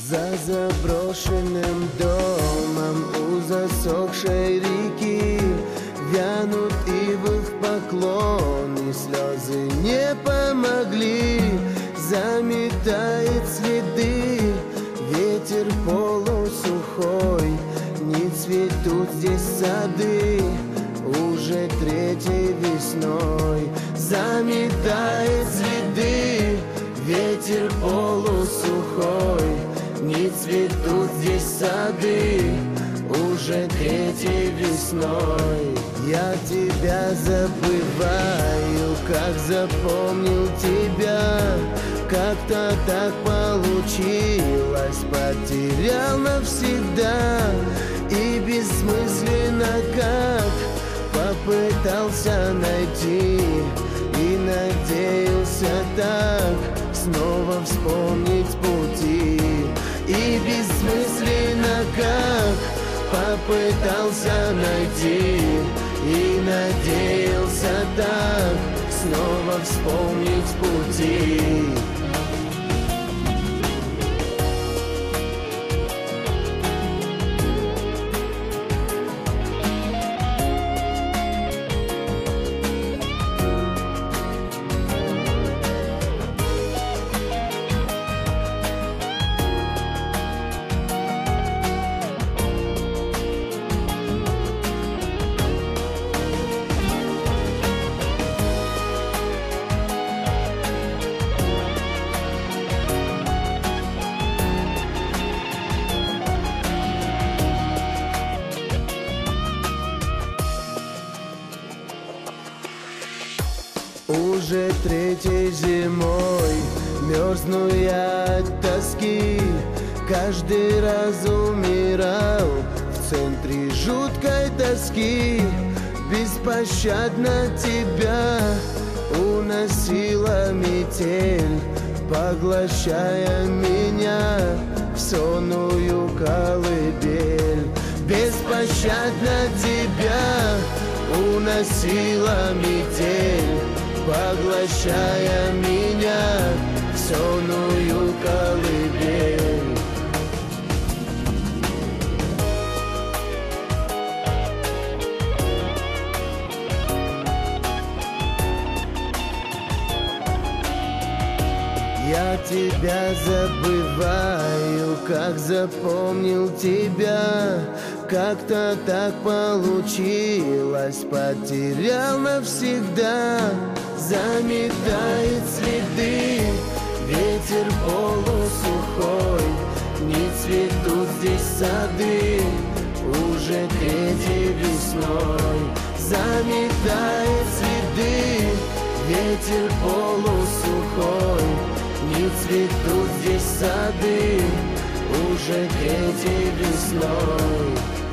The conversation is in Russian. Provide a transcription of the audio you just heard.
За заброшенным домом у засохшей реки вянут ивы в поклоны, слезы не помогли. Заметает следы ветер полусухой, не цветут здесь сады уже третьей весной. Заметает следы ветер полусухой, не цветут здесь сады уже третьей весной. Я тебя забываю, как запомнил тебя. Как-то так получилось, потерял навсегда. И бессмысленно как попытался найти, и надеялся так снова вспомнить пути. И бессмысленно как попытался найти, и надеялся так снова вспомнить пути. Уже третьей зимой мерзну я от тоски, каждый раз умирал в центре жуткой тоски. Беспощадно тебя уносила метель, поглощая меня в сонную колыбель. Беспощадно тебя уносила метель, поглощая меня в сонную колыбель. Я тебя забываю, как запомнил тебя. Как-то так получилось, потерял навсегда. Заметает следы ветер полусухой, не цветут здесь сады уже третьей весной. Заметает следы ветер полусухой, не цветут здесь сады уже третьей весной.